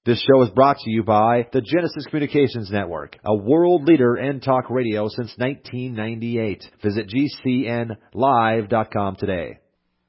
This show is brought to you by the Genesis Communications Network, a world leader in talk radio since 1998. Visit GCNlive.com today.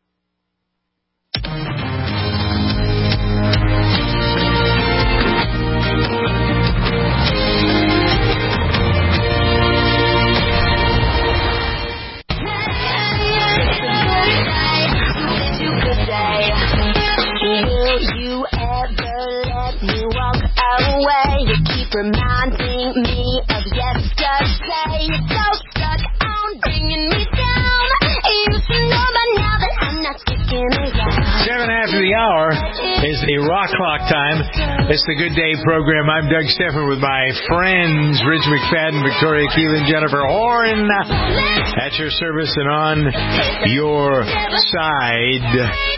You keep reminding me of yesterday. You're so stuck on bringing me down. You should know by now that I'm not sticking around. 7 after the hour is the Rock Clock time. It's the Good Day program. I'm Doug Stephan with my friends Rich McFadden, Victoria Keelan, Jennifer Horn. At your service and on your side.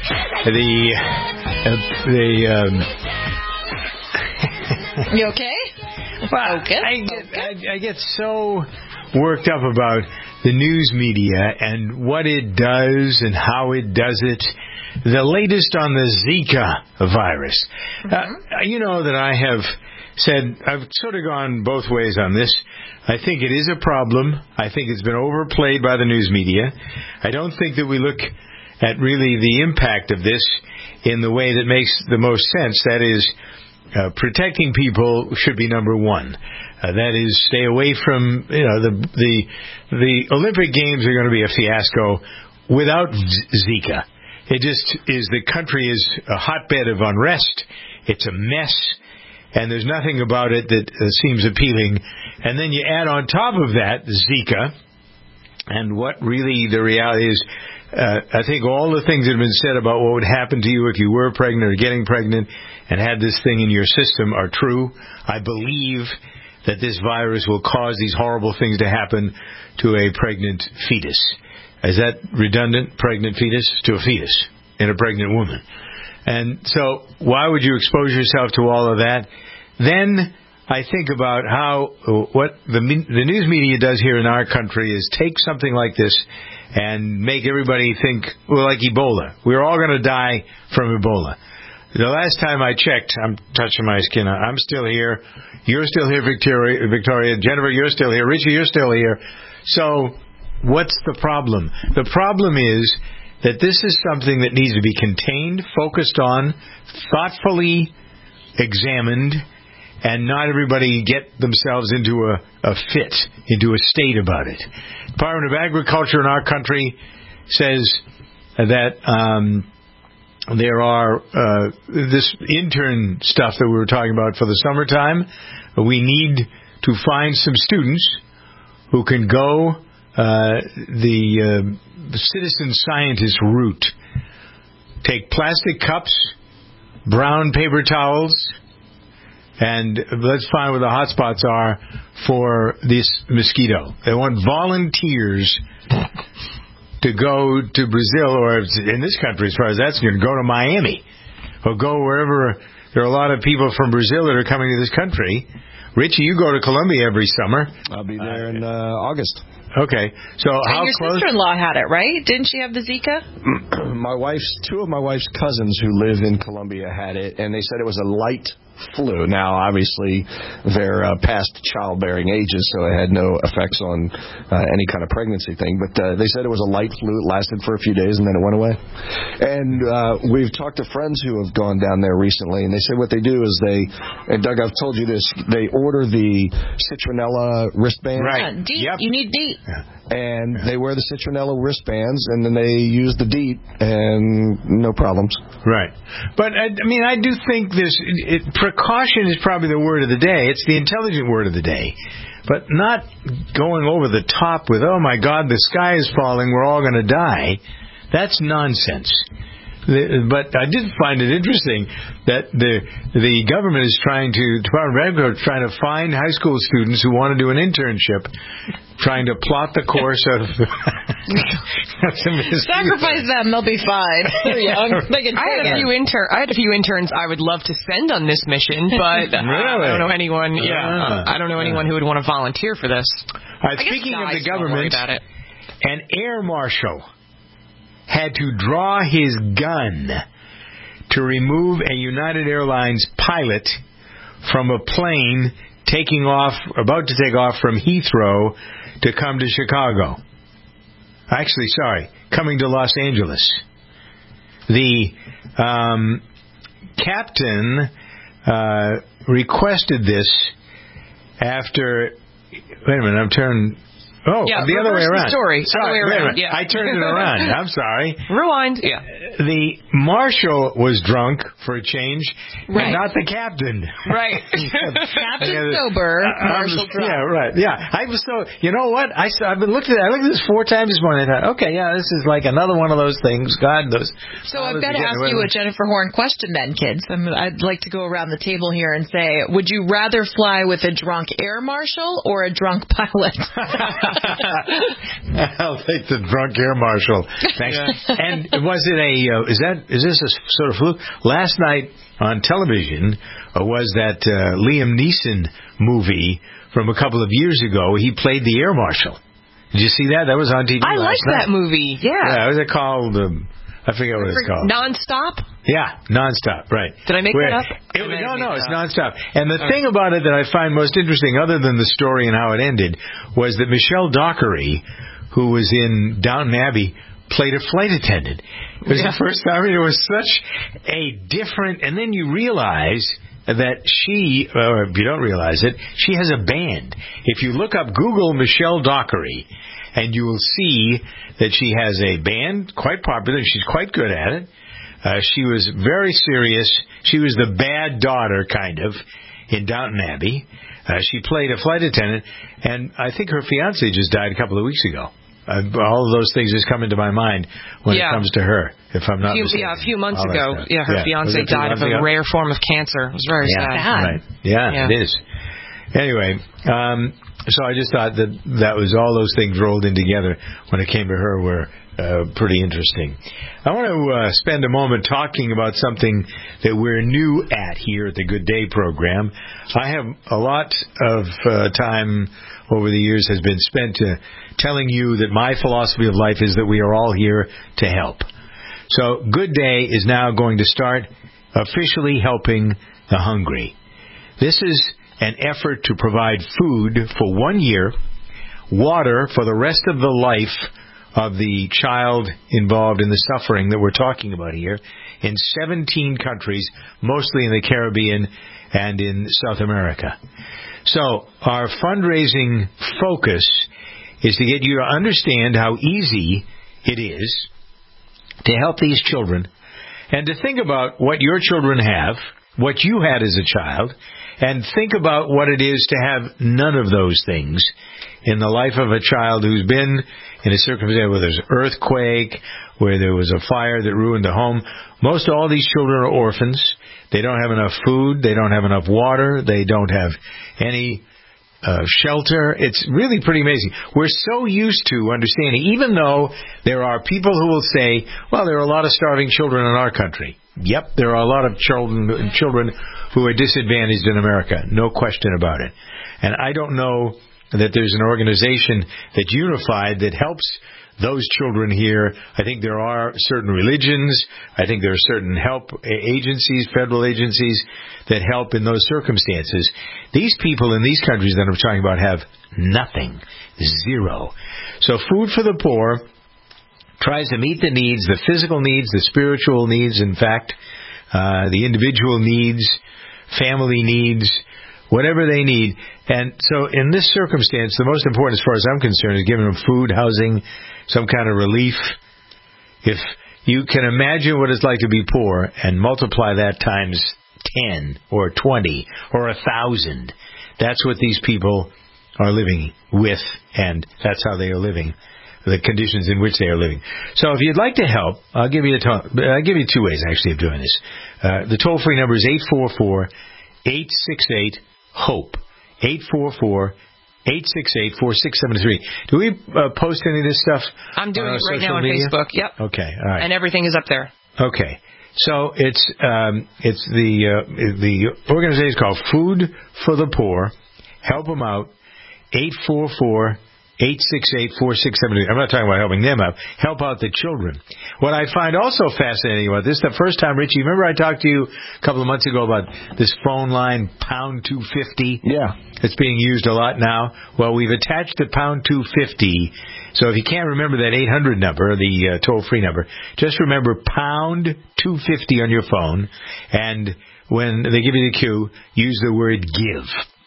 You okay? Well, okay. I get so worked up about the news media and what it does and how it does it. The latest on the Zika virus. You know that I have said, I've sort of gone both ways on this. I think it is a problem. I think it's been overplayed by the news media. I don't think that we look at really the impact of this in the way that makes the most sense. That is, protecting people should be number one. That is, stay away from, the Olympic Games are going to be a fiasco without Zika. It just is, the country is a hotbed of unrest. It's a mess, and there's nothing about it that seems appealing. And then you add on top of that Zika, and what really the reality is, I think all the things that have been said about what would happen to you if you were pregnant or getting pregnant and had this thing in your system are true. I believe that this virus will cause these horrible things to happen to a pregnant fetus. Is that redundant? Pregnant fetus to a fetus in a pregnant woman. And so why would you expose yourself to all of that? Then I think about what the news media does here in our country is take something like this and make everybody think, well, like Ebola. We're all going to die from Ebola. The last time I checked, I'm touching my skin. I'm still here. You're still here, Victoria. Jennifer, you're still here. Richie, you're still here. So what's the problem? The problem is that this is something that needs to be contained, focused on, thoughtfully examined, and not everybody get themselves into a fit, into a state about it. Department of Agriculture in our country says that there are this intern stuff that we were talking about for the summertime. We need to find some students who can go the citizen scientist route. Take plastic cups, brown paper towels, and let's find where the hot spots are for this mosquito. They want volunteers to go to Brazil, or in this country, as far as that's going to go to Miami, or go wherever there are a lot of people from Brazil that are coming to this country. Richie, you go to Colombia every summer. I'll be there in August. Okay, so how your close? Sister-in-law had it, right? Didn't she have the Zika? Two of my wife's cousins who live in Colombia had it, and they said it was a light flu. Now, obviously, they're past childbearing ages, so it had no effects on any kind of pregnancy thing. But they said it was a light flu. It lasted for a few days, and then it went away. And we've talked to friends who have gone down there recently, and they say what they do is and Doug, I've told you this, they order the citronella wristbands. Right. DEET. Yep. You need DEET. And they wear the citronella wristbands, and then they use the DEET, and no problems. Right. But, I do think precaution is probably the word of the day. It's the intelligent word of the day. But not going over the top with, oh, my God, the sky is falling, we're all going to die. That's nonsense. But I did find it interesting that the government is Department of Agriculture is trying to find high school students who want to do an internship, trying to plot the course of sacrifice them, they'll be fine. They're young. I had a few interns I would love to send on this mission, but really? I don't know anyone. I don't know anyone who would want to volunteer for this. Speaking of the government, an air marshal had to draw his gun to remove a United Airlines pilot from a plane about to take off from Heathrow to come to Chicago. Actually, sorry, coming to Los Angeles. The captain requested this after. Wait a minute, I'm turning. Oh, Yeah, the other way reverse around. the story. Sorry, Other way wait a around, minute. yeah. I turned it around. I'm sorry. Rewind. Yeah. The marshal was drunk for a change, Right. but not the captain. Right. Captain sober, Marshall drunk. Yeah, right. Yeah, I was so. You know what? I've been looking at. I looked at this 4 times this morning. I thought, okay, yeah, this is like another one of those things. God knows. So I've got to ask you a Jennifer Horn question then, kids. I'd like to go around the table here and say, would you rather fly with a drunk air marshal or a drunk pilot? I'll take the drunk air marshal. Thanks. And was it is this a sort of fluke? Last night on television was that Liam Neeson movie from a couple of years ago. He played the air marshal. Did you see that? That was on TV I last like night. that movie. Yeah. Yeah, what was it called? I forget what it's called. Nonstop? Yeah, nonstop, right. Did I make that up? No, it's nonstop. And the thing about it that I find most interesting, other than the story and how it ended, was that Michelle Dockery, who was in Downton Abbey, played a flight attendant. It was the first time. I mean, it was such a different... And then you realize that she, or if you don't realize it, she has a band. If you look up Google Michelle Dockery, and you will see that she has a band, quite popular, and she's quite good at it. She was very serious. She was the bad daughter, kind of, in Downton Abbey. She played a flight attendant, and I think her fiancé just died a couple of weeks ago. All of those things just come into my mind when it comes to her, if I'm not mistaken. Yeah, a few months ago. Her fiancé died of a rare form of cancer. It was very sad. Right. Yeah, it is. Anyway, so I just thought that was all those things rolled in together when it came to her were pretty interesting. I want to spend a moment talking about something that we're new at here at the Good Day program. I have a lot of time over the years has been spent telling you that my philosophy of life is that we are all here to help. So Good Day is now going to start officially helping the hungry. This is an effort to provide food for 1 year, water for the rest of the life of the child involved in the suffering that we're talking about here, in 17 countries, mostly in the Caribbean and in South America. So our fundraising focus is to get you to understand how easy it is to help these children and to think about what your children have, what you had as a child, and think about what it is to have none of those things in the life of a child who's been in a circumstance where there's an earthquake, where there was a fire that ruined the home. Most all these children are orphans. They don't have enough food. They don't have enough water. They don't have any shelter. It's really pretty amazing. We're so used to understanding, even though there are people who will say, well, there are a lot of starving children in our country. Yep, there are a lot of children who are disadvantaged in America. No question about it. And I don't know that there's an organization that's unified that helps those children here. I think there are certain religions. I think there are certain help agencies, federal agencies, that help in those circumstances. These people in these countries that I'm talking about have nothing. Zero. So Food for the Poor tries to meet the needs, the physical needs, the spiritual needs, in fact, the individual needs, family needs, whatever they need. And so in this circumstance, the most important, as far as I'm concerned, is giving them food, housing, some kind of relief. If you can imagine what it's like to be poor and multiply that times 10 or 20 or 1,000, that's what these people are living with, and that's how they are living, the conditions in which they are living. So if you'd like to help, I'll give you 2 ways, actually, of doing this. The toll-free number is 844-868-HOPE. 844-868-4673. Do we post any of this stuff? I'm doing it right now on media? Facebook. Yep. Okay, all right. And everything is up there. Okay. So it's the organization is called Food for the Poor. Help them out. 844-868-4673. 868-4678. I'm not talking about helping them out. Help out the children. What I find also fascinating about this, the first time, Richie, remember I talked to you a couple of months ago about this phone line, pound 250? Yeah. It's being used a lot now. Well, we've attached the pound 250. So if you can't remember that 800 number, the toll-free number, just remember pound 250 on your phone, and when they give you the cue, use the word give.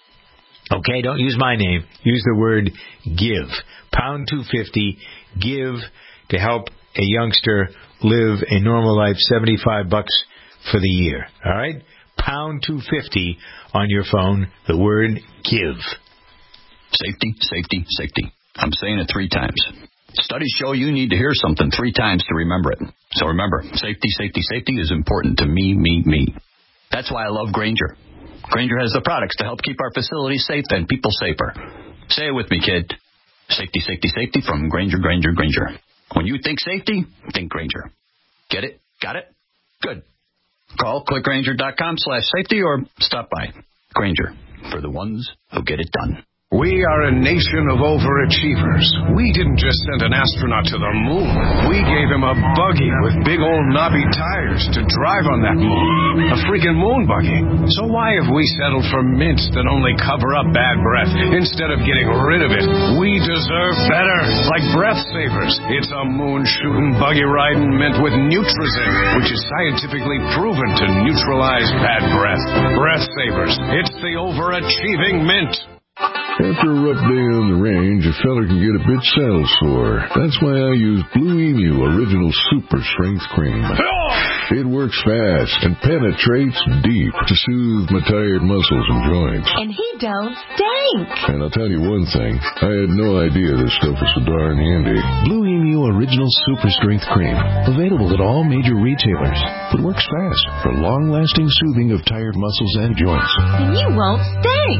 Okay, don't use my name. Use the word give. Pound 250, give to help a youngster live a normal life, $75 for the year. All right? Pound 250 on your phone, the word give. Safety, safety, safety. I'm saying it 3 times. Studies show you need to hear something 3 times to remember it. So remember, safety, safety, safety is important to me, me, me. That's why I love Grainger. Grainger has the products to help keep our facilities safe and people safer. Say it with me, kid. Safety, safety, safety from Grainger, Grainger, Grainger. When you think safety, think Grainger. Get it? Got it? Good. Call clickgrainger.com/safety or stop by. Grainger, for the ones who get it done. We are a nation of overachievers. We didn't just send an astronaut to the moon. We gave him a buggy with big old knobby tires to drive on that moon. A freaking moon buggy. So why have we settled for mints that only cover up bad breath instead of getting rid of it? We deserve better. Like Breath Savers. It's a moon-shooting, buggy-riding mint with Nutrizin, which is scientifically proven to neutralize bad breath. Breath Savers. It's the overachieving mint. After a rough day on the range, a feller can get a bit saddle sore. That's why I use Blue Emu Original Super Strength Cream. It works fast and penetrates deep to soothe my tired muscles and joints. And he don't stink. And I'll tell you one thing, I had no idea this stuff was so darn handy. Blue Emu Original Super Strength Cream. Available at all major retailers. It works fast for long-lasting soothing of tired muscles and joints. And you won't stink.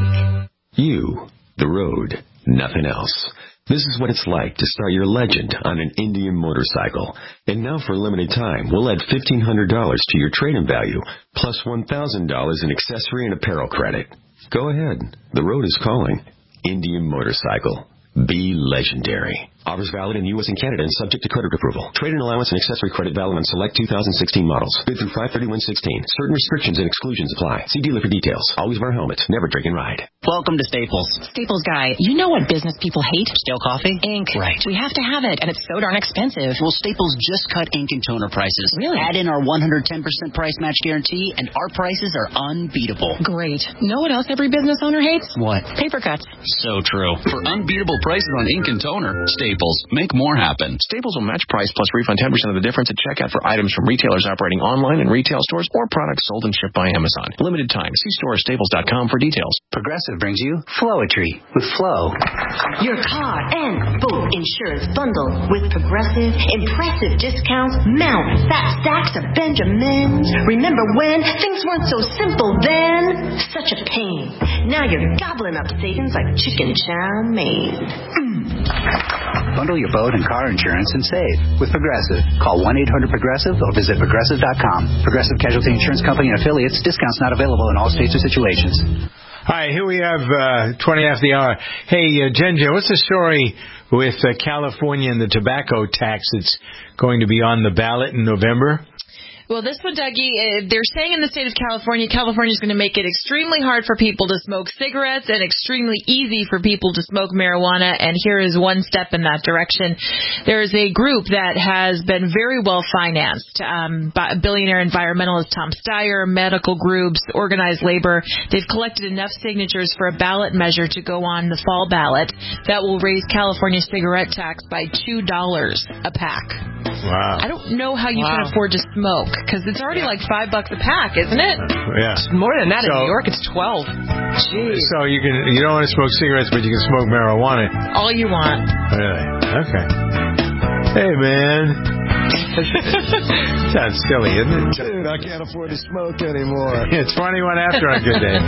You, the road, nothing else. This is what it's like to start your legend on an Indian motorcycle. And now for a limited time, we'll add $1,500 to your trade-in value, plus $1,000 in accessory and apparel credit. Go ahead. The road is calling. Indian Motorcycle. Be legendary. Offers valid in the U.S. and Canada and subject to credit approval. Trade-in allowance and accessory credit valid on select 2016 models. Good through 5/31/16. Certain restrictions and exclusions apply. See dealer for details. Always wear a helmet. Never drink and ride. Welcome to Staples. Staples guy, you know what business people hate? Stale coffee? Ink. Right. We have to have it, and it's so darn expensive. Well, Staples just cut ink and toner prices. Really? Add in our 110% price match guarantee, and our prices are unbeatable. Great. Know what else every business owner hates? What? Paper cuts. So true. For unbeatable prices on ink and toner, Staples. Make more happen. Staples will match price plus refund 10% of the difference at checkout for items from retailers operating online in retail stores or products sold and shipped by Amazon. Limited time. See store or staples.com for details. Progressive brings you Flowetry with Flow. Your car and boat insurance bundle with Progressive. Impressive discounts. Mount fat stacks of Benjamins. Remember when things weren't so simple then? Such a pain. Now you're gobbling up savings like chicken chow mein. Bundle your boat and car insurance and save with Progressive. Call 1-800-PROGRESSIVE or visit Progressive.com. Progressive Casualty Insurance Company and affiliates. Discounts not available in all states or situations. All right, here we have 20 after the hour. Hey, Ginger, what's the story with California and the tobacco tax that's going to be on the ballot in November? Well, this one, Dougie, they're saying in the state of California is going to make it extremely hard for people to smoke cigarettes and extremely easy for people to smoke marijuana, and here is one step in that direction. There is a group that has been very well financed by billionaire environmentalist Tom Steyer, medical groups, organized labor. They've collected enough signatures for a ballot measure to go on the fall ballot that will raise California's cigarette tax by $2 a pack. Wow. I don't know how you can afford to smoke, because it's already like $5 a pack, isn't it? Yeah. It's more than that. In New York, it's 12. Jeez. So you don't want to smoke cigarettes, but you can smoke marijuana. All you want. Really? Okay. Hey, man. Sounds silly, isn't it? Dude, I can't afford to smoke anymore. It's 21 after on Good Day.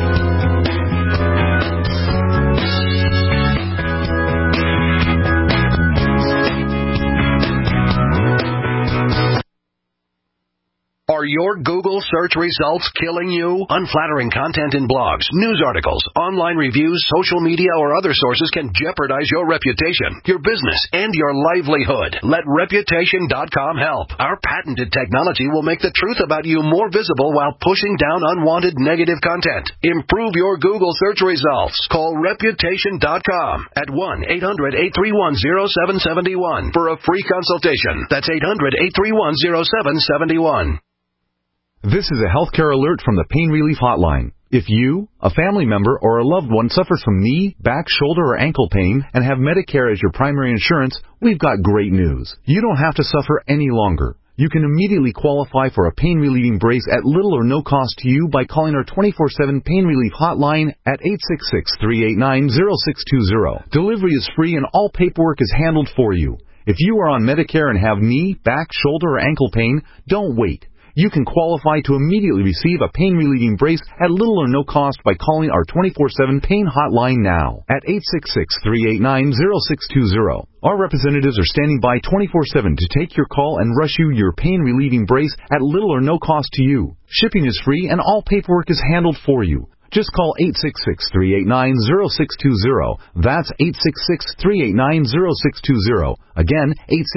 Are your Google search results killing you? Unflattering content in blogs, news articles, online reviews, social media, or other sources can jeopardize your reputation, your business, and your livelihood. Let Reputation.com help. Our patented technology will make the truth about you more visible while pushing down unwanted negative content. Improve your Google search results. Call Reputation.com at 1-800-831-0771 for a free consultation. That's 800-831-0771. This is a healthcare alert from the Pain Relief Hotline. If you, a family member, or a loved one suffers from knee, back, shoulder, or ankle pain and have Medicare as your primary insurance, we've got great news. You don't have to suffer any longer. You can immediately qualify for a pain-relieving brace at little or no cost to you by calling our 24/7 Pain Relief Hotline at 866-389-0620. Delivery is free and all paperwork is handled for you. If you are on Medicare and have knee, back, shoulder, or ankle pain, don't wait. You can qualify to immediately receive a pain-relieving brace at little or no cost by calling our 24/7 Pain Hotline now at 866-389-0620. Our representatives are standing by 24/7 to take your call and rush you your pain-relieving brace at little or no cost to you. Shipping is free and all paperwork is handled for you. Just call 866-389-0620. That's 866-389-0620. Again,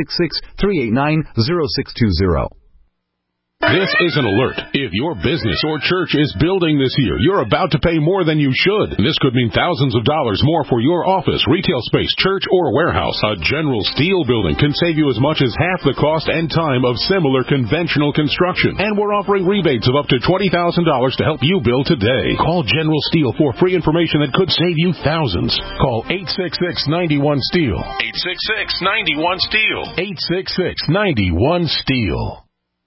866-389-0620. This is an alert. If your business or church is building this year, you're about to pay more than you should. This could mean thousands of dollars more for your office, retail space, church, or warehouse. A General Steel building can save you as much as half the cost and time of similar conventional construction. And we're offering rebates of up to $20,000 to help you build today. Call General Steel for free information that could save you thousands. Call 866-91-STEEL. 866-91-STEEL. 866-91-STEEL.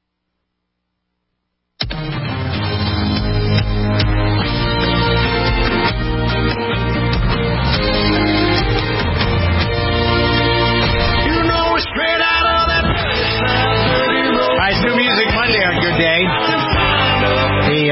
It's New Music Monday on Good Day. The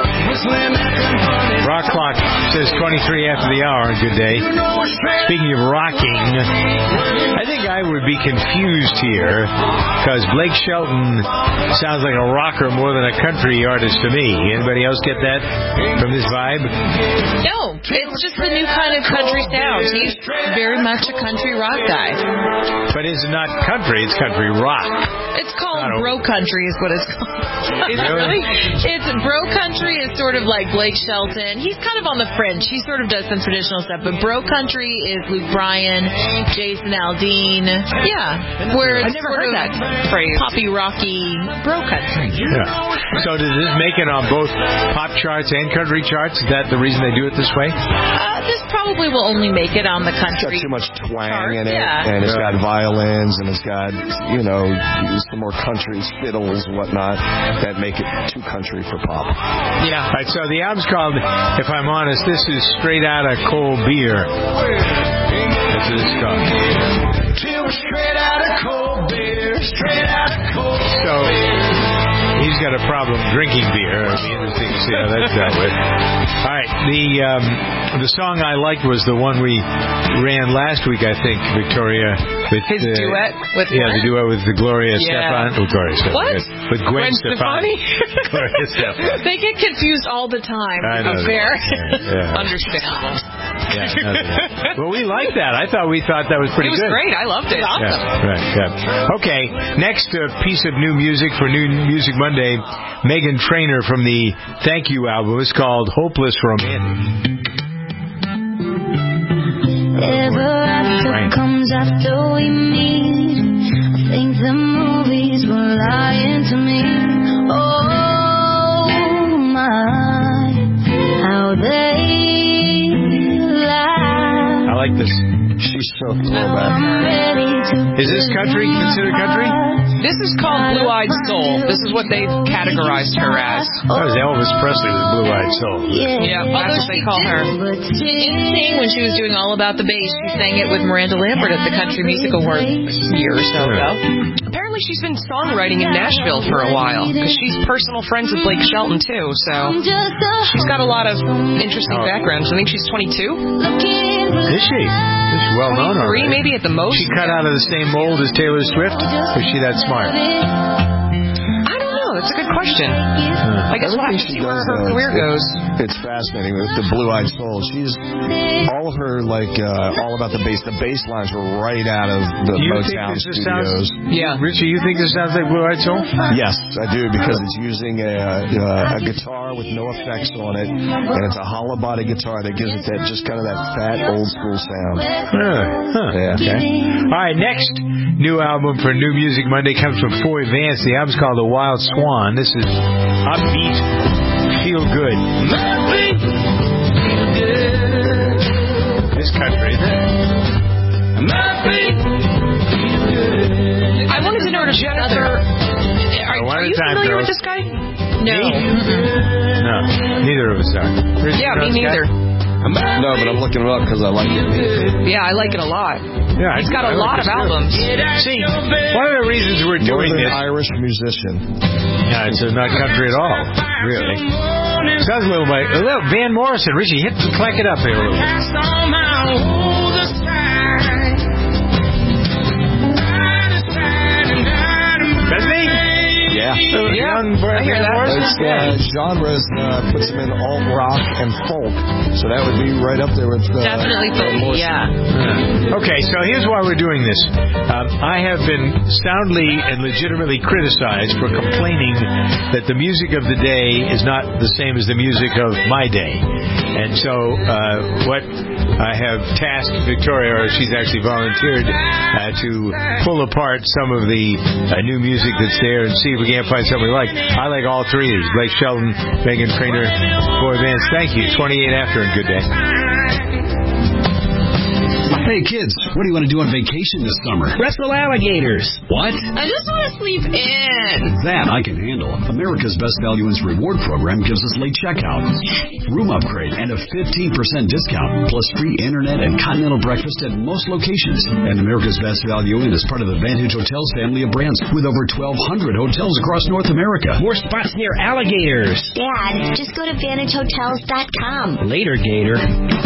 rock clock says 23 after the hour on Good Day. Speaking of rocking, I think I would be confused here because Blake Shelton sounds like a rocker more than a country artist to me. Anybody else get that from this vibe? No, it's just the new kind of country sound. He's very much a country rock guy. But it's not country, it's country rock. It's called bro country is what it's called. Is it really? It's bro country is sort of like Blake Shelton. He's kind of on the fringe. He sort of does some traditional stuff, but bro country is Luke Bryan, Jason Aldean. Yeah, where it's never heard that phrase. Poppy rocky bro country. Yeah. So does this make it on both pop charts and country charts? Is that the reason they do it this way? This probably will only make it on the country. It's got too much twang in it, yeah. and it's got violins, and it's got, some more country fiddles and whatnot that make it too country for pop. Yeah. All right, so the album's called, if I'm honest, this is Straight Outta Cold Beer. That's what it's called. Straight outta cold beer, straight outta cold beer. So he's got a problem drinking beer. It'll be interesting to see how that's dealt with. All right, the song I liked was the one we ran last week, I think, Victoria. With his duet with the duet with the Gloria Stefan. With Gloria Stefan. What? With Gwen Stefani. Gloria Stefan. They get confused all the time. I know. Fair. Yeah. Understandable. Yeah, well, we liked that. I thought that was pretty good. It was great. I loved it. Awesome. Yeah, right, yeah. Okay, next piece of new music for New Music Monday, Meghan Trainor from the Thank You album. It's called Hopeless Romantic. Ever after comes after we meet. I think the movies were lying to me. Oh my, how they lie. I like this. She's so throwback. Is this country considered country? This is called Blue-Eyed Soul. This is what they've categorized her as. That was Elvis Presley with Blue-Eyed Soul. Yeah, that's what they call her. She didn't sing when she was doing All About the Bass. She sang it with Miranda Lambert at the Country Music Awards a year or so ago. Apparently she's been songwriting in Nashville for a while because she's personal friends with Blake Shelton too, so she's got a lot of interesting backgrounds. I think she's 22. Is she? She's well known already. Maybe at the most. She cut out of the same mold as Taylor Swift? Or is she that smart? I don't know. That's a good question. I guess we'll have to see where her career goes. It's fascinating. The Blue-Eyed Soul. She's all of her all about the bass. The bass lines were right out of the Motown studios. Richie, you think this sounds like Blue-Eyed Soul? Yes, I do, because it's using a guitar with no effects on it, and it's a hollow body guitar that gives it just kind of that fat old school sound. Yeah. Okay. All right, next new album for New Music Monday comes from Foy Vance. The album's called The Wild Swan. This is upbeat, feel good. This country, isn't it? I wanted to know, Jennifer, are you familiar with this guy? No. No, neither of us are. Yeah, me neither. No, but I'm looking it up because I like it. Yeah, I like it a lot. Yeah, he's got a lot of albums. See, one of the reasons we're doing this... Irish musician. Yeah, it's not country at all, really. Sounds a little Van Morrison. Richie, clack it up here a little bit. Yeah. I hear that. Genres puts them in alt rock and folk, so that would be right up there with definitely folk. Yeah. Okay, so here's why we're doing this. I have been soundly and legitimately criticized for complaining that the music of the day is not the same as the music of my day, and so what I have tasked Victoria, or she's actually volunteered, to pull apart some of the new music that's there and see if we can't find something we like. I like all three of these. Blake Shelton, Meghan Trainor, Foy Vance. Thank you. 28 after and good day. Hey kids, what do you want to do on vacation this summer? Wrestle alligators. What? I just want to sleep in. That I can handle. America's Best Value Inns reward program gives us late checkout, room upgrade, and a 15% discount, plus free internet and continental breakfast at most locations. And America's Best Value Inn is part of the Vantage Hotels family of brands with over 1,200 hotels across North America. More spots near alligators. Dad, just go to VantageHotels.com. Later, Gator.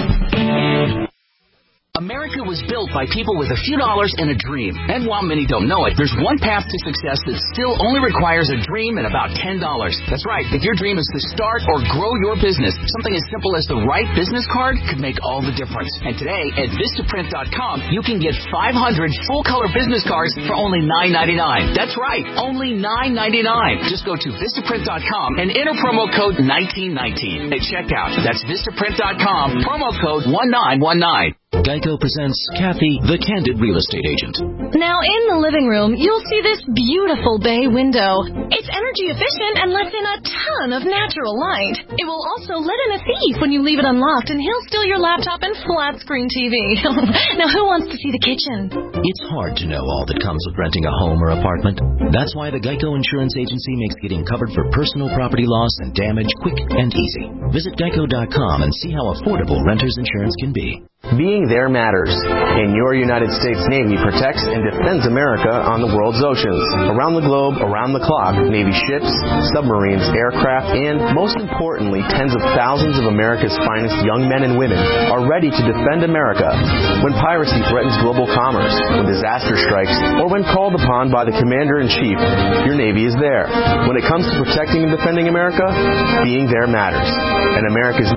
America was built by people with a few dollars and a dream. And while many don't know it, there's one path to success that still only requires a dream and about $10. That's right. If your dream is to start or grow your business, something as simple as the right business card could make all the difference. And today at Vistaprint.com, you can get 500 full-color business cards for only $9.99. That's right. Only $9.99. Just go to Vistaprint.com and enter promo code 1919 at checkout. That's Vistaprint.com, promo code 1919. Geico presents Kathy, the Candid Real Estate Agent. Now, in the living room, you'll see this beautiful bay window. It's energy efficient and lets in a ton of natural light. It will also let in a thief when you leave it unlocked, and he'll steal your laptop and flat-screen TV. Now, who wants to see the kitchen? It's hard to know all that comes with renting a home or apartment. That's why the Geico Insurance Agency makes getting covered for personal property loss and damage quick and easy. Visit Geico.com and see how affordable renter's insurance can be. Being there matters, and your United States Navy protects and defends America on the world's oceans. Around the globe, around the clock, Navy ships, submarines, aircraft, and, most importantly, tens of thousands of America's finest young men and women are ready to defend America when piracy threatens global commerce, when disaster strikes, or when called upon by the Commander-in-Chief. Your Navy is there. When it comes to protecting and defending America, being there matters. And America's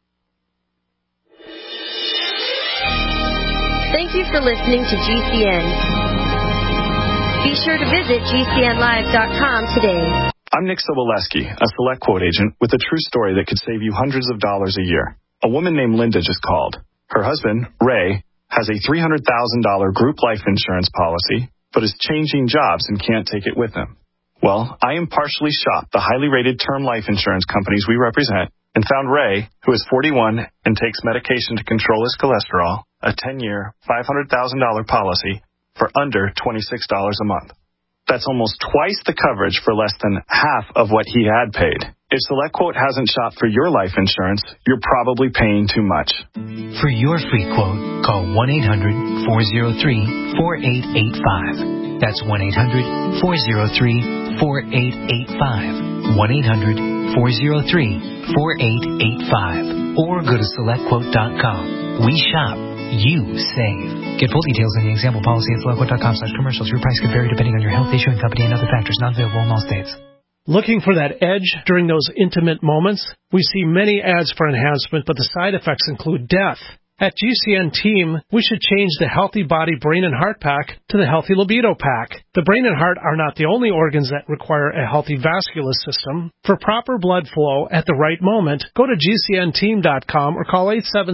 Thank you for listening to GCN. Be sure to visit GCNlive.com today. I'm Nick Soboleski, a Select Quote agent with a true story that could save you hundreds of dollars a year. A woman named Linda just called. Her husband, Ray, has a $300,000 group life insurance policy, but is changing jobs and can't take it with him. Well, I impartially shopped the highly rated term life insurance companies we represent and found Ray, who is 41 and takes medication to control his cholesterol, a 10-year, $500,000 policy for under $26 a month. That's almost twice the coverage for less than half of what he had paid. If SelectQuote hasn't shopped for your life insurance, you're probably paying too much. For your free quote, call 1-800-403-4885. That's 1-800-403-4885. 1-800-403-4885. Or go to SelectQuote.com. We shop. You save. Get full details in the example policy at SelectQuote.com/commercials. Your price could vary depending on your health issue and company and other factors. Not available in all states. Looking for that edge during those intimate moments? We see many ads for enhancement, but the side effects include death. At GCN Team, we should change the Healthy Body, Brain, and Heart Pack to the Healthy Libido Pack. The brain and heart are not the only organs that require a healthy vascular system. For proper blood flow at the right moment, go to GCNteam.com or call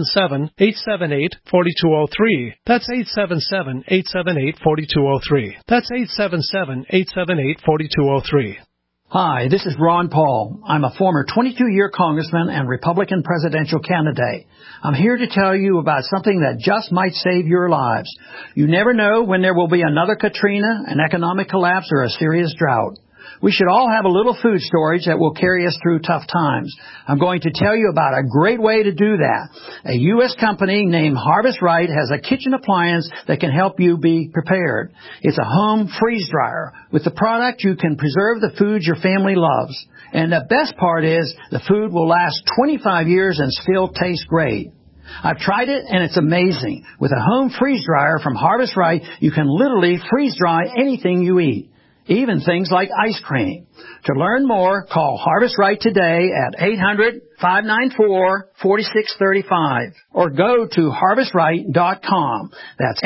877-878-4203. That's 877-878-4203. That's 877-878-4203. Hi, this is Ron Paul. I'm a former 22-year congressman and Republican presidential candidate. I'm here to tell you about something that just might save your lives. You never know when there will be another Katrina, an economic collapse, or a serious drought. We should all have a little food storage that will carry us through tough times. I'm going to tell you about a great way to do that. A U.S. company named Harvest Right has a kitchen appliance that can help you be prepared. It's a home freeze dryer. With the product, you can preserve the foods your family loves. And the best part is the food will last 25 years and still taste great. I've tried it, and it's amazing. With a home freeze dryer from Harvest Right, you can literally freeze dry anything you eat, even things like ice cream. To learn more, call Harvest Right today at 800-594-4635 or go to harvestright.com. That's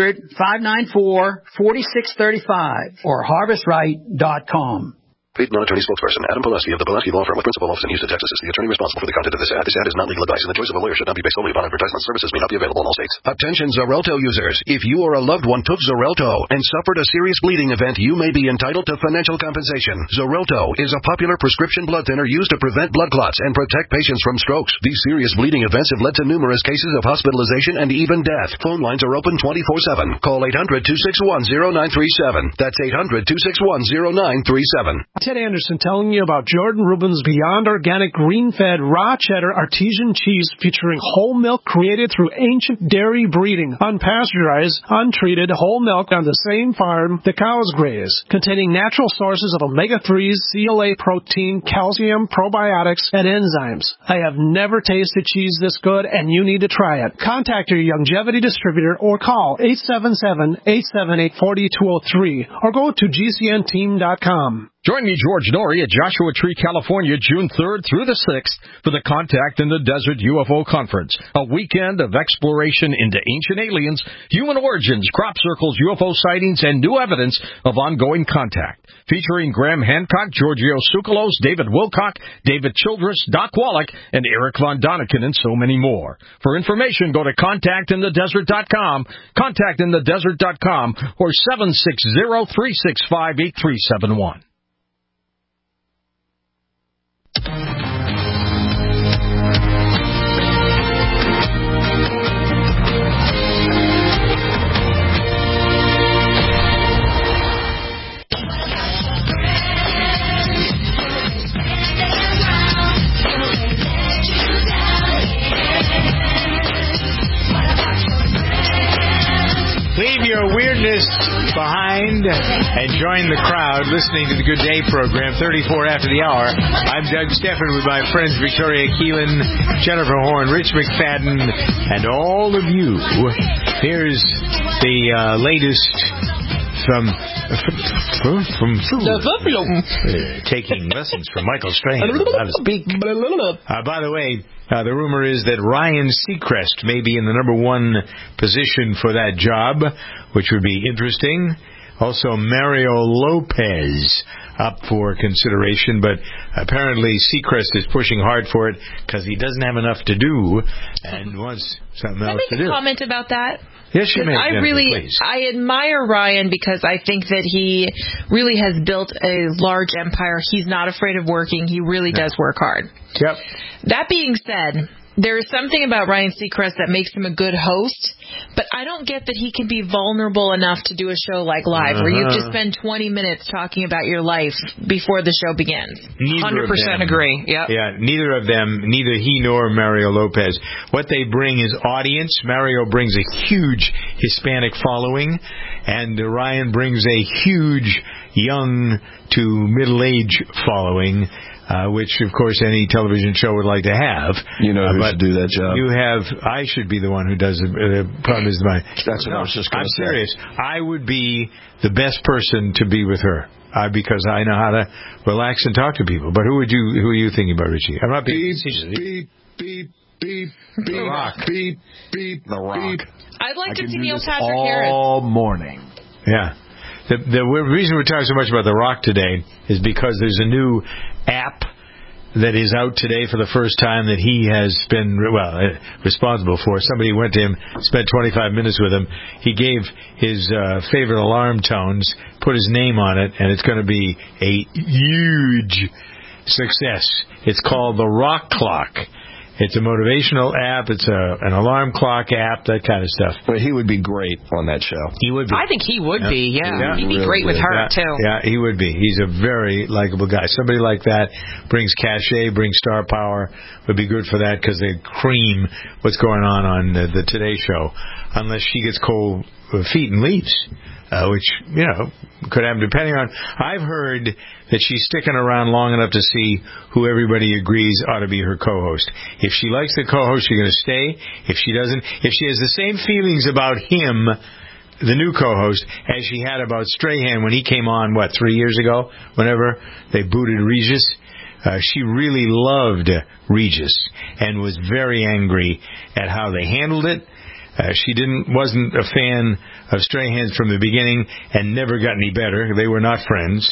800-594-4635 or harvestright.com. Paid non-attorney spokesperson Adam Pulaski of the Pulaski Law Firm with principal office in Houston, Texas is the attorney responsible for the content of this ad. This ad is not legal advice, and the choice of a lawyer should not be based solely upon advertisement. Services may not be available in all states. Attention Xarelto users. If you or a loved one took Xarelto and suffered a serious bleeding event, you may be entitled to financial compensation. Xarelto is a popular prescription blood thinner used to prevent blood clots and protect patients from strokes. These serious bleeding events have led to numerous cases of hospitalization and even death. Phone lines are open 24/7. Call 800-261-0937. That's 800-261-0937. Ted Anderson telling you about Jordan Rubin's Beyond Organic Green-Fed Raw Cheddar Artesian Cheese featuring whole milk created through ancient dairy breeding, unpasteurized, untreated whole milk on the same farm the cows graze, containing natural sources of omega-3s, CLA protein, calcium, probiotics, and enzymes. I have never tasted cheese this good, and you need to try it. Contact your Longevity distributor or call 877-878-4203 or go to GCNteam.com. Join me, George Norrie, at Joshua Tree, California, June 3rd through the 6th for the Contact in the Desert UFO Conference, a weekend of exploration into ancient aliens, human origins, crop circles, UFO sightings, and new evidence of ongoing contact. Featuring Graham Hancock, Giorgio Tsoukalos, David Wilcock, David Childress, Doc Wallach, and Eric Von Daniken, and so many more. For information, go to contactinthedesert.com, contactinthedesert.com, or 760-365-8371. Leave your weirdness behind and join the crowd listening to the Good Day program, 34 after the hour. I'm Doug Steffen with my friends Victoria Keelan, Jennifer Horn, Rich McFadden, and all of you. Here's the latest from taking lessons from Michael Strahan on how to speak. By the way, the rumor is that Ryan Seacrest may be in the number one position for that job, which would be interesting. Also, Mario Lopez up for consideration, but apparently Seacrest is pushing hard for it because he doesn't have enough to do and wants something else to do. Can I make a comment about that? Yes, you may. Please. I admire Ryan because I think that he really has built a large empire. He's not afraid of working. He really does work hard. Yep. That being said, there is something about Ryan Seacrest that makes him a good host, but I don't get that he can be vulnerable enough to do a show like Live, where you have to spend 20 minutes talking about your life before the show begins. 100% agree. Yep. Yeah, neither of them, neither he nor Mario Lopez. What they bring is audience. Mario brings a huge Hispanic following, and Ryan brings a huge young to middle-age following. Which, of course, any television show would like to have. You know who should do that job. I should be the one who does it. The problem is That's what I was just going to say. I'm serious. I would be the best person to be with her. because I know how to relax and talk to people. But who are you thinking about, Richie? I'm not being beep, beep, beep, beep, The Rock. beep, beep, The Rock. I'd like to see do Neil this Patrick Harris. all morning. Yeah. The reason we're talking so much about The Rock today is because there's a new app that is out today for the first time that he has been responsible for. Somebody went to him, spent 25 minutes with him. He gave his favorite alarm tones, put his name on it, and it's going to be a huge success. It's called The Rock Clock. It's a motivational app. It's an alarm clock app, that kind of stuff. But he would be great on that show. He would be. I think he would be, yeah. He'd be really great with her, too. Yeah, he would be. He's a very likable guy. Somebody like that brings cachet, brings star power, would be good for that because they cream what's going on the Today Show, unless she gets cold feet and leaves, which, could happen depending on... I've heard that she's sticking around long enough to see who everybody agrees ought to be her co-host. If she likes the co-host, she's going to stay. If she doesn't, if she has the same feelings about him, the new co-host, as she had about Strahan when he came on, 3 years ago, whenever they booted Regis, she really loved Regis and was very angry at how they handled it. She wasn't a fan of Strahan from the beginning and never got any better. They were not friends.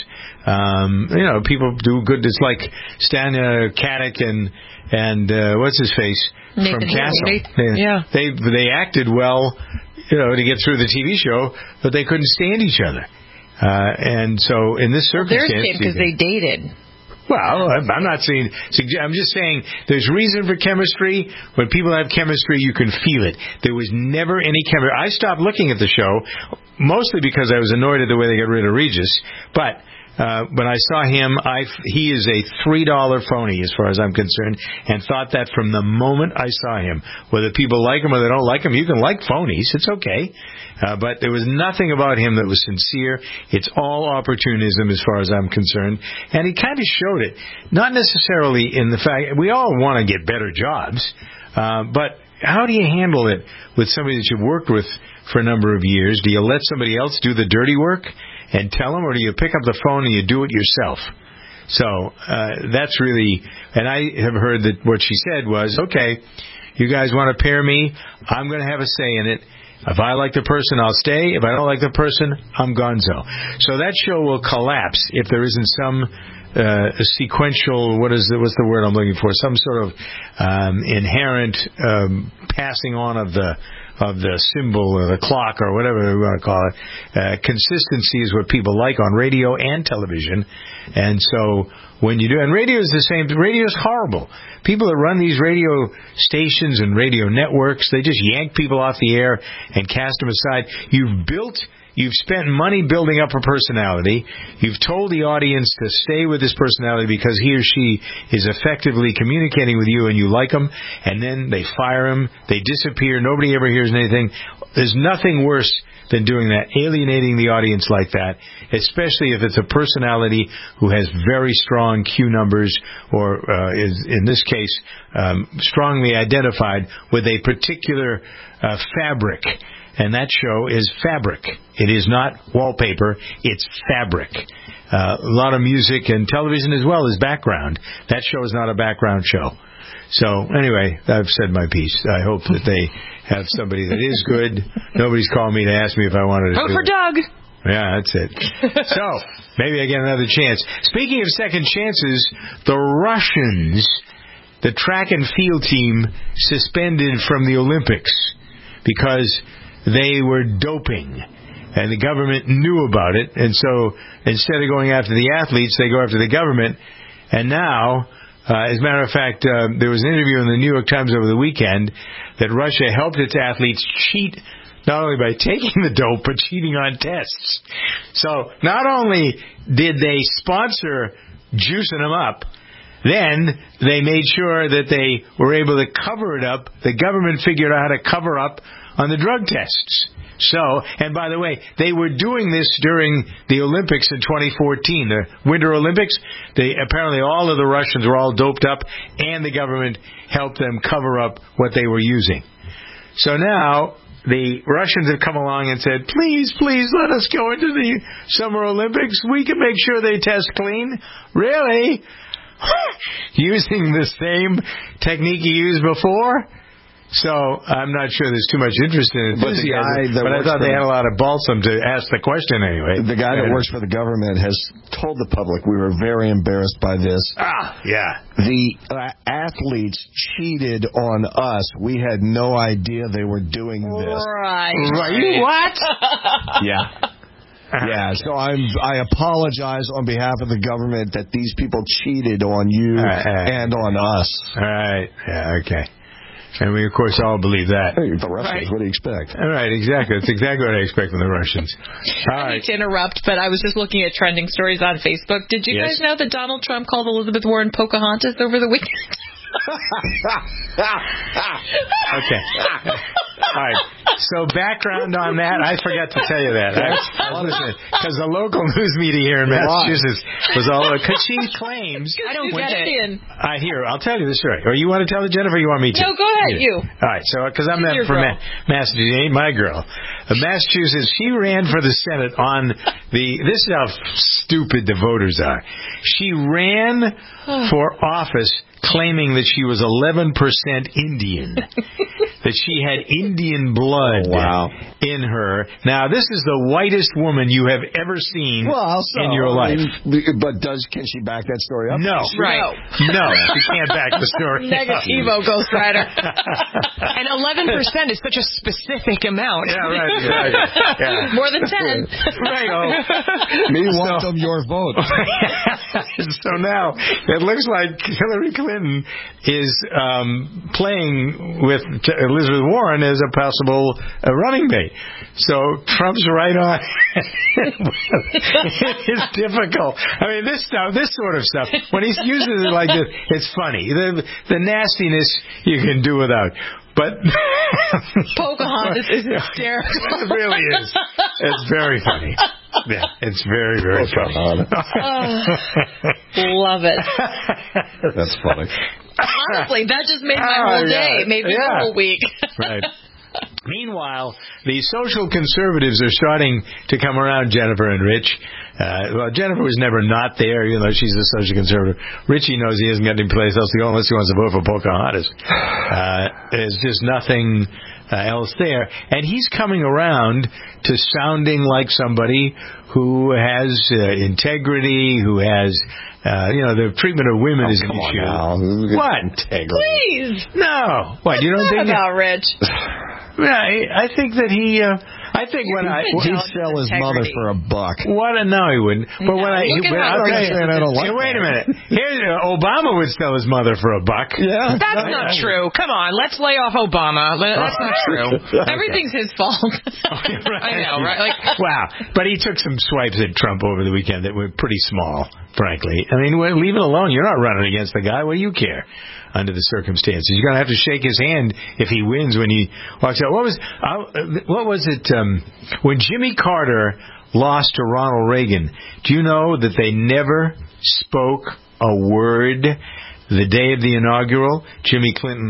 People do good. It's like Stanya Katic and what's his face from Castle. Yeah. They acted well, to get through the TV show, but they couldn't stand each other. And so in this circumstance, Theirs came because they dated. Well, I'm not saying. I'm just saying there's reason for chemistry. When people have chemistry, you can feel it. There was never any chemistry. I stopped looking at the show, mostly because I was annoyed at the way they got rid of Regis. But when I saw him, he is a $3 phony as far as I'm concerned, and thought that from the moment I saw him. Whether people like him or they don't like him, you can like phonies. It's okay. But there was nothing about him that was sincere. It's all opportunism as far as I'm concerned. And he kind of showed it. Not necessarily in the fact, we all want to get better jobs, but how do you handle it with somebody that you've worked with for a number of years? Do you let somebody else do the dirty work and tell them, or do you pick up the phone and you do it yourself? So that's really, and I have heard that what she said was, okay, you guys want to pair me, I'm going to have a say in it. If I like the person, I'll stay. If I don't like the person, I'm gonzo. So that show will collapse if there isn't some sequential, what's the word I'm looking for? Some sort of inherent passing on of the symbol or the clock or whatever we want to call it. Consistency is what people like on radio and television. And so when you do, and radio is the same. Radio is horrible. People that run these radio stations and radio networks, they just yank people off the air and cast them aside. You've spent money building up a personality. You've told the audience to stay with this personality because he or she is effectively communicating with you and you like them, and then they fire him, they disappear, nobody ever hears anything. There's nothing worse than doing that, alienating the audience like that, especially if it's a personality who has very strong cue numbers or is, in this case, strongly identified with a particular fabric. And that show is fabric. It is not wallpaper. It's fabric. A lot of music and television as well as background. That show is not a background show. So, anyway, I've said my piece. I hope that they have somebody that is good. Nobody's called me to ask me if I wanted to Vote for Doug. Yeah, that's it. So, maybe I get another chance. Speaking of second chances, the Russians, the track and field team, suspended from the Olympics because they were doping, and the government knew about it, and so instead of going after the athletes, they go after the government. And now, as a matter of fact, there was an interview in the New York Times over the weekend that Russia helped its athletes cheat, not only by taking the dope, but cheating on tests. So not only did they sponsor juicing them up, then they made sure that they were able to cover it up. The government figured out how to cover up on the drug tests. So, and by the way, they were doing this during the Olympics in 2014, the Winter Olympics. Apparently all of the Russians were all doped up, and the government helped them cover up what they were using. So now, the Russians have come along and said, please let us go into the Summer Olympics. We can make sure they test clean. Really? Using the same technique you used before? So I'm not sure there's too much interest in it. But I thought they had a lot of balsam to ask the question anyway. The guy that works for the government has told the public we were very embarrassed by this. Yeah. The athletes cheated on us. We had no idea they were doing this. Right. What? Yeah. Yeah, so I apologize on behalf of the government that these people cheated on you and on us. All right. Yeah, okay. And we, of course, all believe that. Hey, the Russians, what do you expect? All right, exactly. That's exactly what I expect from the Russians. I hate to interrupt, but I was just looking at trending stories on Facebook. Did you guys know that Donald Trump called Elizabeth Warren Pocahontas over the weekend? Okay. All right. So background on that, I forgot to tell you that. Because the local news media here in Massachusetts was all over. Because she claims... I don't get it. I'll tell you the story. Or you want to tell it, Jennifer, or you want me to? No, go ahead, you. All right. So, because I'm that from Massachusetts. Ain't my girl. Massachusetts, she ran for the Senate on the... This is how stupid the voters are. She ran for office claiming that she was 11% Indian, that she had Indian blood in her. Now, this is the whitest woman you have ever seen in your life. But can she back that story up? No. Right. No, she can't back the story up. Negativo, Ghost Rider. And 11% is such a specific amount. Yeah, right. Yeah. More than 10. Right. Me want them your vote. So now, it looks like Hillary Clinton is playing with Elizabeth Warren as a possible running mate. So Trump's right on. It's difficult. I mean, this sort of stuff, when he uses it like this, it's funny. The nastiness you can do without. But Pocahontas is hysterical. It really is. It's very funny. Yeah, it's very, very funny. Love it. That's funny. Honestly, that just made my whole day. Made me the whole week. Right. Meanwhile, the social conservatives are starting to come around Jennifer and Rich. Well, Jennifer was never not there, even though she's a social conservative. Richie knows he hasn't got any place else to go unless he wants to vote for Pocahontas. There's just nothing else there. And he's coming around to sounding like somebody who has integrity, who has, the treatment of women is an issue. What? Integrity. Please. No. What, you don't think about Rich? I think that he... I think when he'd sell his mother for $1. No, he wouldn't. But when I don't like. Wait a minute. Here's Obama would sell his mother for $1. Yeah, that's not true. Come on, let's lay off Obama. That's not true. Everything's his fault. I know, right? Wow. But he took some swipes at Trump over the weekend that were pretty small, frankly. I mean, leave it alone. You're not running against the guy. What do you care? Under the circumstances, you're going to have to shake his hand if he wins when he walks out. What was it? When Jimmy Carter lost to Ronald Reagan, do you know that they never spoke a word the day of the inaugural? Jimmy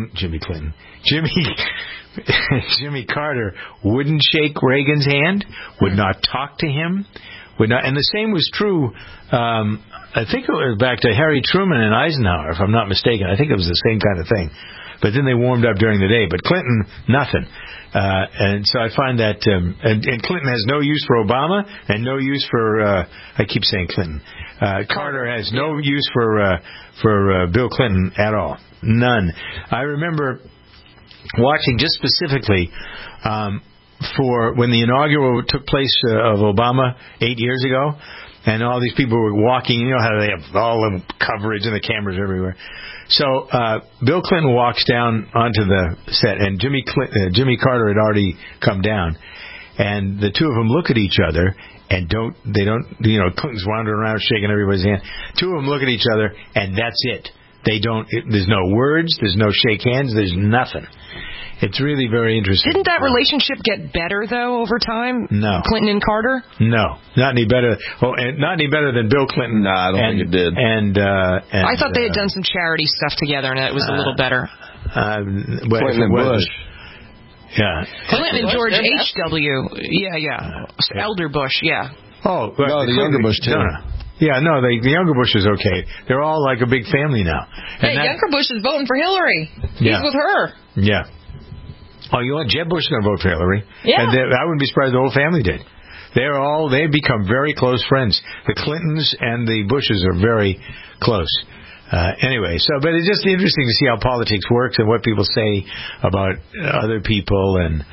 Carter wouldn't shake Reagan's hand, would not talk to him, and the same was true. I think it was back to Harry Truman and Eisenhower, if I'm not mistaken. I think it was the same kind of thing. But then they warmed up during the day. But Clinton, nothing. And so I find that, and Clinton has no use for Obama and no use for, I keep saying Clinton. Carter has no use for Bill Clinton at all. None. I remember watching just specifically, for when the inaugural took place of Obama 8 years ago, and all these people were walking. You know how they have all the coverage and the cameras everywhere. So Bill Clinton walks down onto the set, and Jimmy Carter had already come down, and the two of them look at each other and Clinton's wandering around shaking everybody's hand. Two of them look at each other, and that's it. There's no words, there's no shake hands, there's nothing. It's really very interesting. Didn't that relationship get better, though, over time? No. Clinton and Carter? No. Not any better. Not any better than Bill Clinton. No, I don't think it did. And I thought they had done some charity stuff together, and it was a little better. Clinton and Bush. Yeah. Clinton and George H.W. Yeah. Elder Bush, yeah. Oh, no, the younger Bush, too. No. Yeah, no, the younger Bush is okay. They're all like a big family now. And younger Bush is voting for Hillary. He's with her. Yeah. Oh, you know what? Jeb Bush is going to vote for Hillary. Yeah. And I wouldn't be surprised the whole family did. They've become very close friends. The Clintons and the Bushes are very close. Anyway, but it's just interesting to see how politics works and what people say about other people, and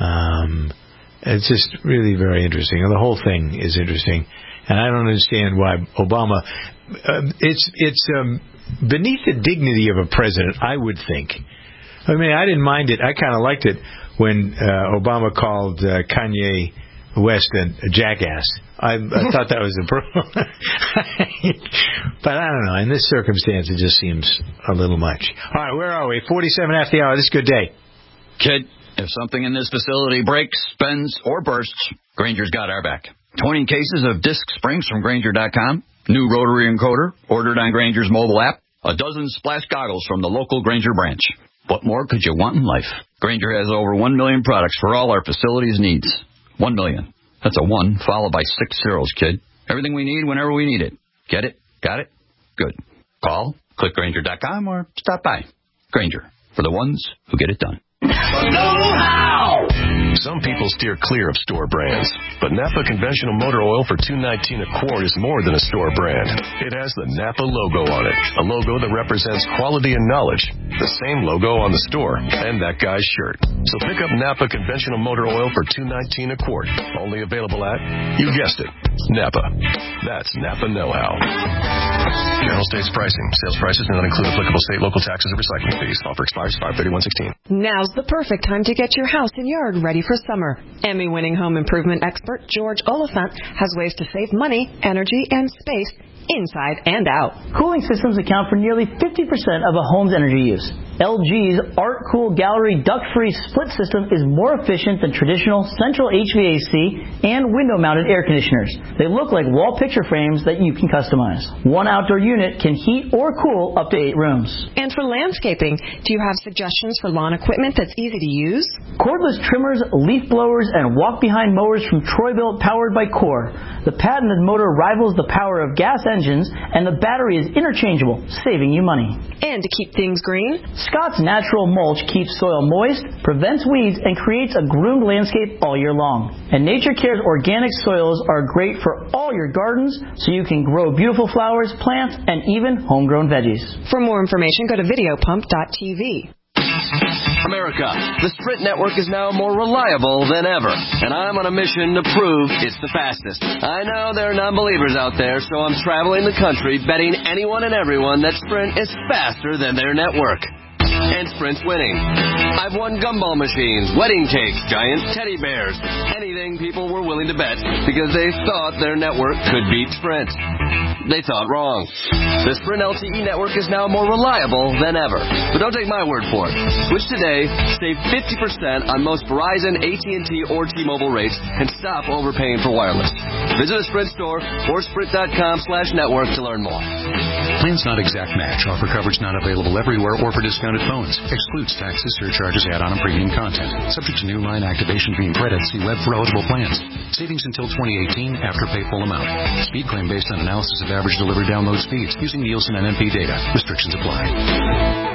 it's just really very interesting. The whole thing is interesting, and I don't understand why Obama. It's beneath the dignity of a president, I would think. I mean, I didn't mind it. I kind of liked it when Obama called Kanye West a jackass. I thought that was appropriate. But I don't know. In this circumstance, it just seems a little much. All right, where are we? 47 after the hour. This is a good day. Kid, if something in this facility breaks, bends, or bursts, Granger's got our back. 20 cases of disc springs from Granger.com, new rotary encoder ordered on Granger's mobile app, a dozen splash goggles from the local Granger branch. What more could you want in life? Granger has over 1 million products for all our facilities' needs. 1 million. That's a 1 followed by 6 zeros, kid. Everything we need whenever we need it. Get it? Got it? Good. Call, click Granger.com, or stop by. Granger, for the ones who get it done. Know-how! Some people steer clear of store brands, but Napa conventional motor oil for $2.19 a quart is more than a store brand. It has the Napa logo on it, a logo that represents quality and knowledge. The same logo on the store and that guy's shirt. So pick up Napa conventional motor oil for $2.19 a quart. Only available at, you guessed it, Napa. That's Napa know-how. General states pricing. Sales prices do not include applicable state, local taxes, and recycling fees. Offer expires 5/31/16. Now's the perfect time to get your house and yard ready for summer. Emmy-winning home improvement expert George Oliphant has ways to save money, energy, and space inside and out. Cooling systems account for nearly 50% of a home's energy use. LG's ArtCool Gallery duct-free split system is more efficient than traditional central HVAC and window-mounted air conditioners. They look like wall picture frames that you can customize. One outdoor unit can heat or cool up to 8 rooms. And for landscaping, do you have suggestions for lawn equipment that's easy to use? Cordless trimmers, leaf blowers, and walk-behind mowers from Troy-Bilt powered by Core. The patented motor rivals the power of gas engines, and the battery is interchangeable, saving you money. And to keep things green, Scott's natural mulch keeps soil moist, prevents weeds, and creates a groomed landscape all year long. And Nature Care's organic soils are great for all your gardens, so you can grow beautiful flowers, plants, and even homegrown veggies. For more information, go to videopump.tv. America, the Sprint network is now more reliable than ever, and I'm on a mission to prove it's the fastest. I know there are non-believers out there, so I'm traveling the country betting anyone and everyone that Sprint is faster than their network. And Sprint's winning. I've won gumball machines, wedding cakes, giant teddy bears, anything people were willing to bet because they thought their network could beat Sprint. They thought wrong. The Sprint LTE network is now more reliable than ever. But don't take my word for it. Switch today, save 50% on most Verizon, AT&T, or T-Mobile rates, and stop overpaying for wireless. Visit a Sprint store or sprint.com/network to learn more. Plans not exact match. Offer coverage not available everywhere or for discounted phones. Excludes taxes, surcharges, add-on, and premium content. Subject to new line activation fee and credits. See web for eligible plans. Savings until 2018 after pay full amount. Speed claim based on analysis of average delivered download speeds using Nielsen and NMP data. Restrictions apply.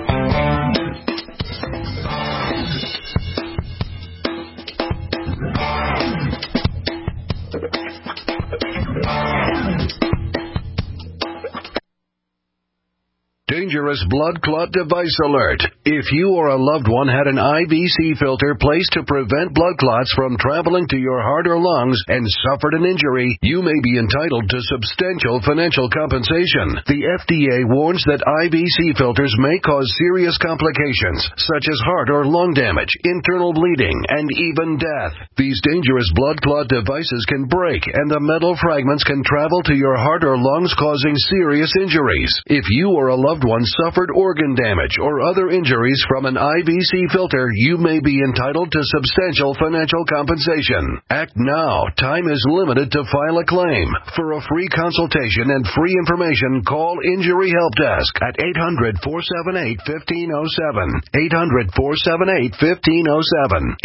Dangerous blood clot device alert. If you or a loved one had an IVC filter placed to prevent blood clots from traveling to your heart or lungs and suffered an injury, you may be entitled to substantial financial compensation. The FDA warns that IVC filters may cause serious complications, such as heart or lung damage, internal bleeding, and even death. These dangerous blood clot devices can break, and the metal fragments can travel to your heart or lungs, causing serious injuries. If you or a loved one suffered organ damage or other injuries from an IBC filter, you may be entitled to substantial financial compensation. Act now. Time is limited to file a claim. For a free consultation and free information, call Injury Help Desk at 800-478-1507. 800-478-1507.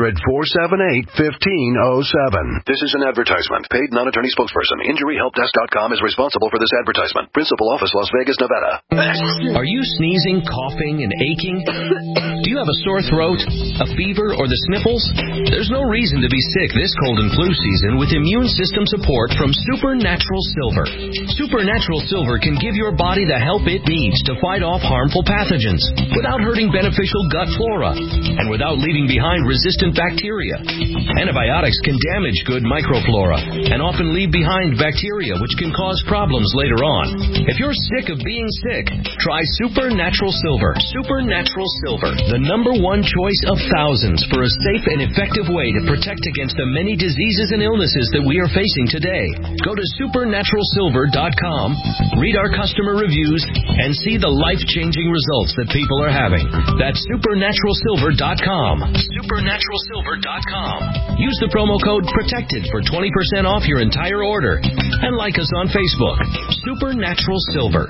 800-478-1507. This is an advertisement. Paid non-attorney spokesperson. InjuryHelpDesk.com is responsible for this advertisement. Principal office, Las Vegas, Nevada. Are you sneezing, coughing, and aching? Do you have a sore throat, a fever, or the sniffles? There's no reason to be sick this cold and flu season with immune system support from Supernatural Silver. Supernatural Silver can give your body the help it needs to fight off harmful pathogens without hurting beneficial gut flora and without leaving behind resistant bacteria. Antibiotics can damage good microflora and often leave behind bacteria which can cause problems later on. If you're sick of being sick, try Supernatural Silver. Supernatural Silver, the #1 choice of thousands for a safe and effective way to protect against the many diseases and illnesses that we are facing today. Go to supernaturalsilver.com, read our customer reviews, and see the life-changing results that people are having. That's supernaturalsilver.com. Supernaturalsilver.com. Use the promo code PROTECTED for 20% off your entire order. And like us on Facebook. Supernatural Silver.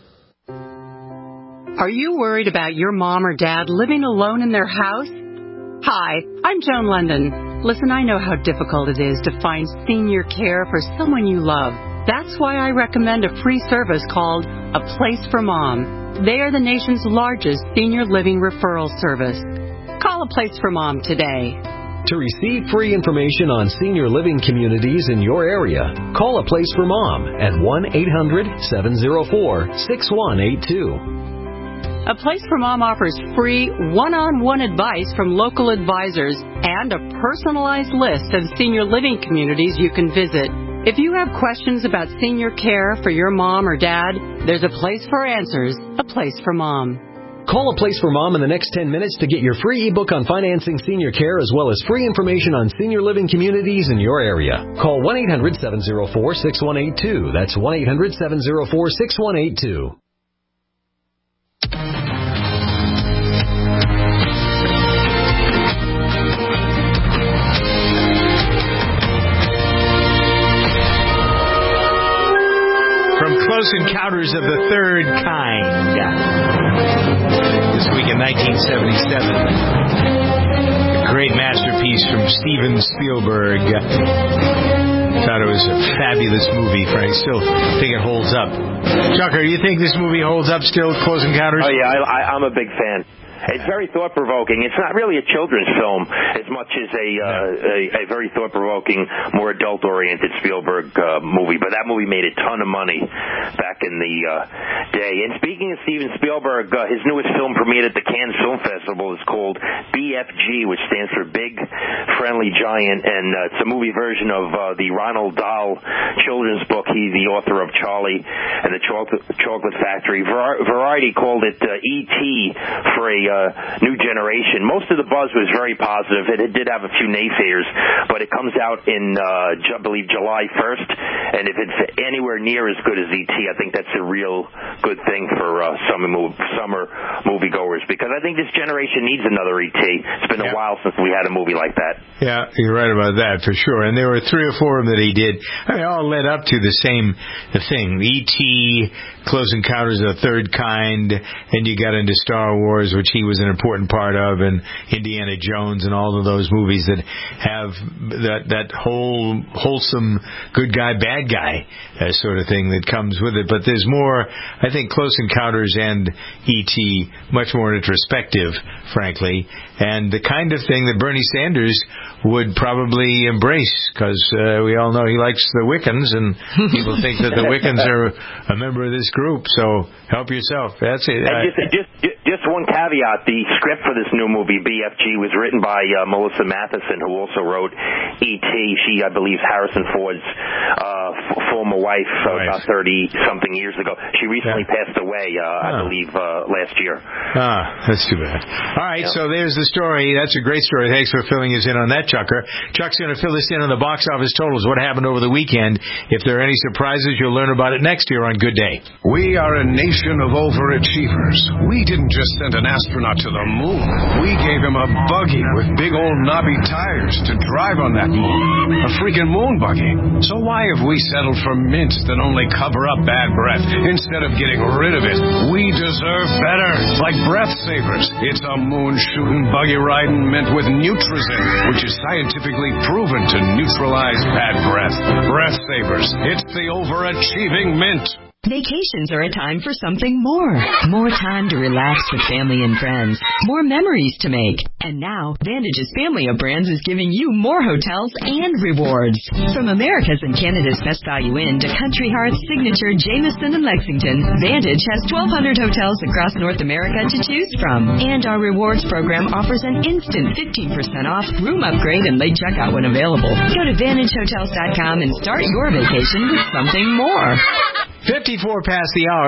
Are you worried about your mom or dad living alone in their house? Hi, I'm Joan London. Listen, I know how difficult it is to find senior care for someone you love. That's why I recommend a free service called A Place for Mom. They are the nation's largest senior living referral service. Call A Place for Mom today. To receive free information on senior living communities in your area, call A Place for Mom at 1-800-704-6182. A Place for Mom offers free one-on-one advice from local advisors and a personalized list of senior living communities you can visit. If you have questions about senior care for your mom or dad, there's a place for answers, A Place for Mom. Call A Place for Mom in the next 10 minutes to get your free ebook on financing senior care as well as free information on senior living communities in your area. Call 1-800-704-6182. That's 1-800-704-6182. From Close Encounters of the Third Kind. This week in 1977. A great masterpiece from Steven Spielberg. Thought it was a fabulous movie, Frank. Still think it holds up. Chucker, you think this movie holds up still, Close Encounters? Oh, yeah, I'm a big fan. It's very thought-provoking. It's not really a children's film as much as a very thought-provoking, more adult-oriented Spielberg movie. But that movie made a ton of money back in the day. And speaking of Steven Spielberg, his newest film premiered at the Cannes Film Festival. It's called BFG, which stands for Big Friendly Giant. And it's a movie version of the Ronald Dahl children's book. He's the author of Charlie and the Chocolate Factory. Variety called it E.T. for a new generation. Most of the buzz was very positive. It did have a few naysayers, but it comes out in, I believe, July 1st, and if it's anywhere near as good as E.T., I think that's a real good thing for summer moviegoers, because I think this generation needs another E.T. It's been a while since we had a movie like that. Yeah, you're right about that, for sure. And there were 3 or 4 of them that he did. They all led up to the same thing. E.T., Close Encounters of the Third Kind, and you got into Star Wars, which he was an important part of, and Indiana Jones and all of those movies that have that whole wholesome good guy, bad guy sort of thing that comes with it. But there's more, I think, Close Encounters and E.T. much more introspective, frankly, and the kind of thing that Bernie Sanders would probably embrace, because we all know he likes the Wiccans, and people think that the Wiccans are a member of this group, so help yourself. That's it. Just one caveat. about the script for this new movie, BFG, was written by Melissa Matheson, who also wrote E.T. She, I believe, Harrison Ford's former wife about 30-something years ago. She recently passed away, I believe, last year. That's too bad. All right, so there's the story. That's a great story. Thanks for filling us in on that, Chucker. Chuck's going to fill us in on the box office totals, what happened over the weekend. If there are any surprises, you'll learn about it next year on Good Day. We are a nation of overachievers. We didn't just send an astronaut to the moon. We gave him a buggy with big old knobby tires to drive on that moon. A freaking moon buggy. So why have we settled for mints that only cover up bad breath instead of getting rid of it? We deserve better. Like Breath Savers. It's a moon-shooting, buggy-riding mint with Nutrizin, which is scientifically proven to neutralize bad breath. Breath Savers. It's the overachieving mint. Vacations are a time for something more. More time to relax with family and friends. More memories to make. And now, Vantage's family of brands is giving you more hotels and rewards. From America's and Canada's Best Value Inn to Country Hearth's signature Jameson and Lexington, Vantage has 1,200 hotels across North America to choose from. And our rewards program offers an instant 15% off, room upgrade, and late checkout when available. Go to VantageHotels.com and start your vacation with something more. 56 past the hour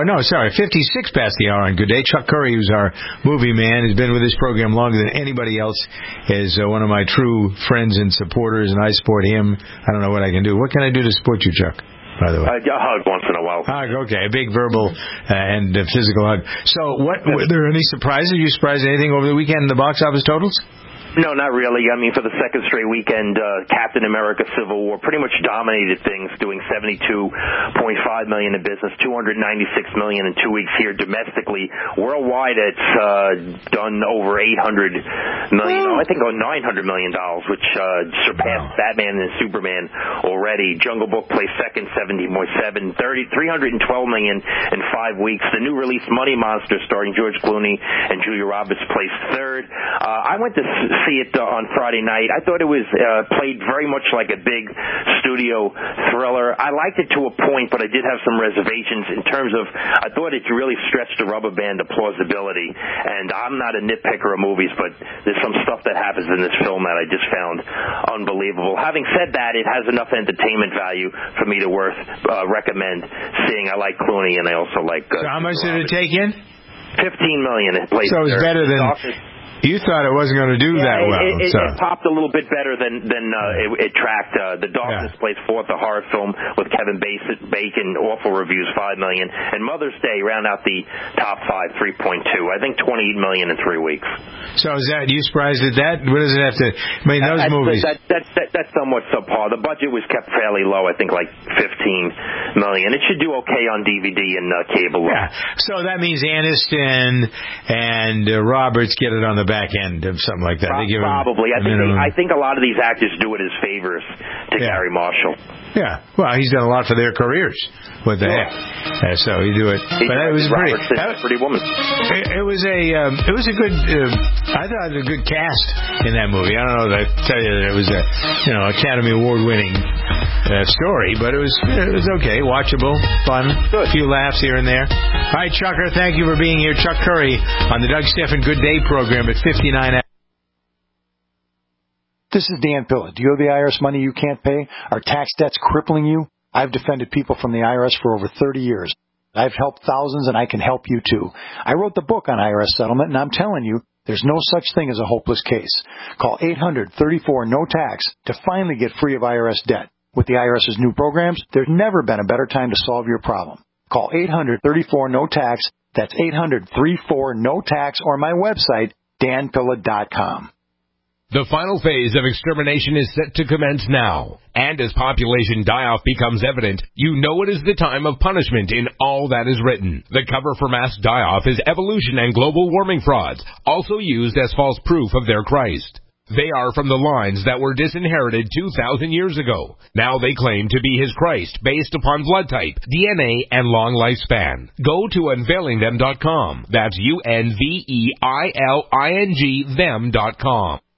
on Good Day. Chuck Curry, who's our movie man, has been with this program longer than anybody else, is one of my true friends and supporters, and I support him. I don't know what I can do. What can I do to support you, Chuck, by the way? A hug once in a while. Hug, okay. A big verbal and physical hug. So, were there any surprises? Are you surprised at anything over the weekend in the box office totals? No, not really. I mean, for the second straight weekend, Captain America Civil War pretty much dominated things, doing $72.5 million in business, $296 million in 2 weeks here domestically. Worldwide, it's done over $800 million. I think $900 million, which surpassed Batman and Superman already. Jungle Book placed second, $70.7 million, $312 million in 5 weeks. The new release Money Monster, starring George Clooney and Julia Roberts, placed third. I went to see it on Friday night. I thought it was played very much like a big studio thriller. I liked it to a point, but I did have some reservations in terms of I thought it really stretched the rubber band of plausibility. And I'm not a nitpicker of movies, but there's some stuff that happens in this film that I just found unbelievable. Having said that, it has enough entertainment value for me to recommend seeing. I like Clooney, and I also like. So how much did it take in? $15 million. It played. So it was better than. You thought it wasn't going to do that well. It popped a little bit better than it tracked. The Darkness placed fourth, a horror film with Kevin Bacon, awful reviews, $5 million. And Mother's Day round out the top five, 3.2. I think $28 million in 3 weeks. So is that, you surprised at that? What does it have to, I mean, those movies. That's somewhat subpar. The budget was kept fairly low, I think like $15 million. It should do okay on DVD and cable. Yeah. So that means Aniston and Roberts get it on the back end of something like that. They give probably. I think a lot of these actors do it as favors to Gary Marshall. Yeah. Well, he's done a lot for their careers. What the heck? So you do it. But it was Pretty Woman. It was a good. I thought it was a good cast in that movie. I don't know that I tell you that it was a Academy Award winning story, but it was okay, watchable, fun, a few laughs here and there. All right, Chucker, thank you for being here. Chuck Curry on the Doug Stephan Good Day program at 59. This is Dan Pilla. Do you owe the IRS money you can't pay? Are tax debts crippling you? I've defended people from the IRS for over 30 years. I've helped thousands, and I can help you too. I wrote the book on IRS settlement, and I'm telling you, there's no such thing as a hopeless case. Call 800-34-NO-TAX to finally get free of IRS debt. With the IRS's new programs, there's never been a better time to solve your problem. Call 800-34-NO-TAX. That's 800-34-NO-TAX, or my website, danpilla.com. The final phase of extermination is set to commence now. And as population die-off becomes evident, you know it is the time of punishment in all that is written. The cover for mass die-off is evolution and global warming frauds, also used as false proof of their Christ. They are from the lines that were disinherited 2,000 years ago. Now they claim to be his Christ based upon blood type, DNA, and long lifespan. Go to unveilingthem.com. That's UNVEILING them.com.